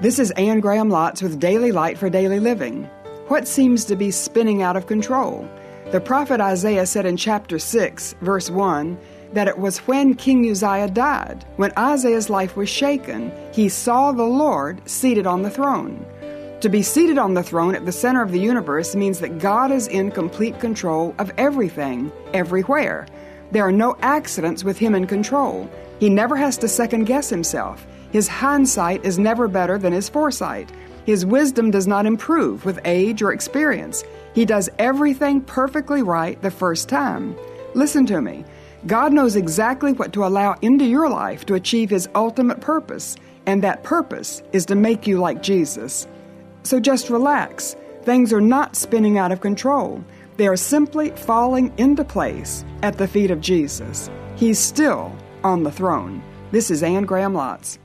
This is Anne Graham Lotz with Daily Light for Daily Living. What seems to be spinning out of control? The prophet Isaiah said in chapter 6, verse 1, that it was when King Uzziah died, when Isaiah's life was shaken, he saw the Lord seated on the throne. To be seated on the throne at the center of the universe means that God is in complete control of everything, everywhere. There are no accidents with Him in control. He never has to second-guess Himself. His hindsight is never better than His foresight. His wisdom does not improve with age or experience. He does everything perfectly right the first time. Listen to me. God knows exactly what to allow into your life to achieve His ultimate purpose, and that purpose is to make you like Jesus. So just relax. Things are not spinning out of control. They are simply falling into place at the feet of Jesus. He's still on the throne. This is Anne Graham Lotz.